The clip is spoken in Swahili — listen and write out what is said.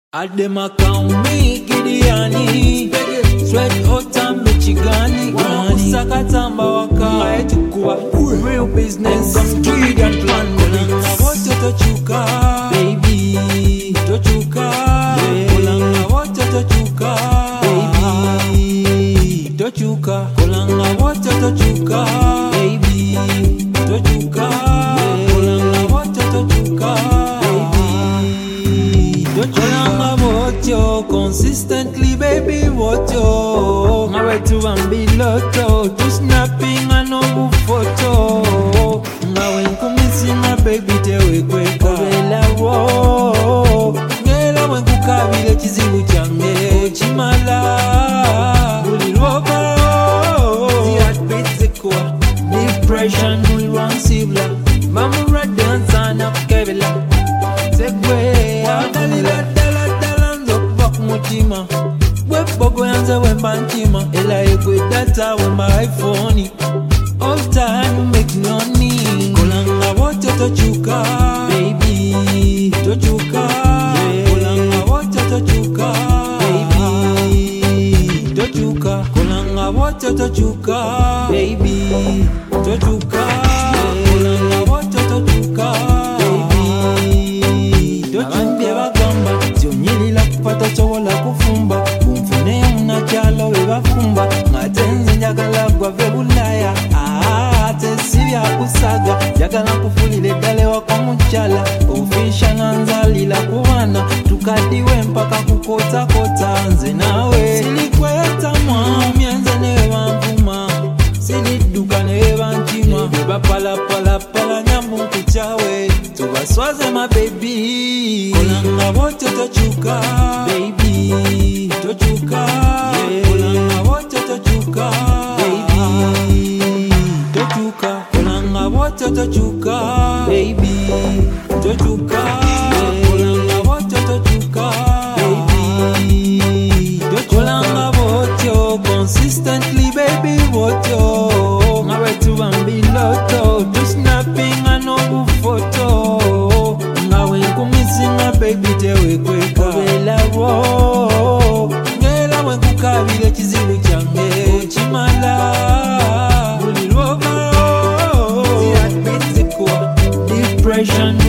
At them account me Gideani Sweat hot and Michigani Sakatamba waka Etukua Real business Come street and plan Kulanga wote tochuka Baby Tochuka Kulanga wote tochuka Baby Tochuka Kulanga wote tochuka Baby Tochuka Kulanga wote tochuka Consistently, baby, what yo? My way to and be lotto, to snapping and no photo. Now when come missing my baby, te we quick. Bella wo, ngela when kuka vile chizibu change. Chimala, uli roba. Ziat bezekwa, depression will run sibla. Mama red dance and up kevela. Segway, adalila. Mutima Webogo yanza wembantima Ela yekwe data wemba iPhone All time you make money Kolanga wote tochuka Baby Tochuka Kolanga wote tochuka Baby Tochuka Kolanga wote tochuka Baby Tochuka Kolanga wote tochuka Baby Tochuka Pata chowola kufumba Kumfune muna chalo weba fumba Ngatenzi njagala kwa vebulaya Tesivya kusaga Jagala kufulile dale wako mchala Ufisha nanzali la kuwana Tukadiwe mpaka kukota kota Nze nawe Silikweta mwami Nze newa mfuma Siliduka newa nchima Beba pala pala pala nyambu kuchawe Tubaswaze ma baby Kolanga wote tochuka Baby Tochuka Kolanga wote tochuka Baby Tochuka Kolanga wote tochuka Baby Tochuka Kolanga wote tochuka Baby Kolanga wote consistently baby wote Mawe tu bambi loto To snapping and no photo Ngawe kumisinga baby tewe kweka Bela wo Ngela wenkuka vile chizibu change Chimala Uli roba Ziat bezekwa Depression